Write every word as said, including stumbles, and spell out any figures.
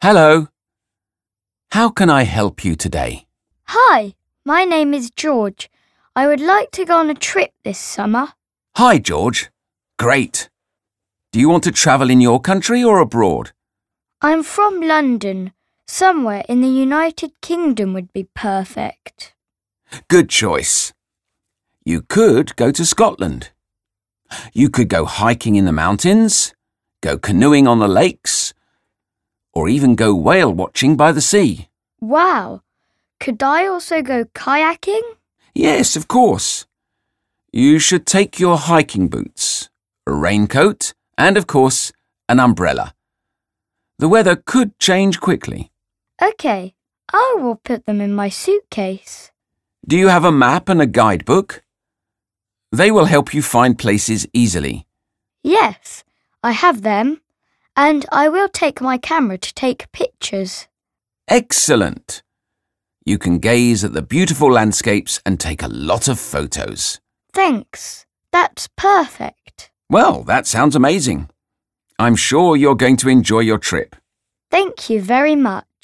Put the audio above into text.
Hello. How can I help you today? Hi, my name is George. I would like to go on a trip this summer. Hi, George. Great. Do you want to travel in your country or abroad? I'm from London. Somewhere in the United Kingdom would be perfect. Good choice. You could go to Scotland. You could go hiking in the mountains, go canoeing on the lakes, or even go whale watching by the sea. Wow! Could I also go kayaking? Yes, of course. You should take your hiking boots, a raincoat, and, of course, an umbrella. The weather could change quickly. OK, I will put them in my suitcase. Do you have a map and a guidebook? They will help you find places easily. Yes, I have them. And I will take my camera to take pictures. Excellent! You can gaze at the beautiful landscapes and take a lot of photos. Thanks. That's perfect. Well, that sounds amazing. I'm sure you're going to enjoy your trip. Thank you very much.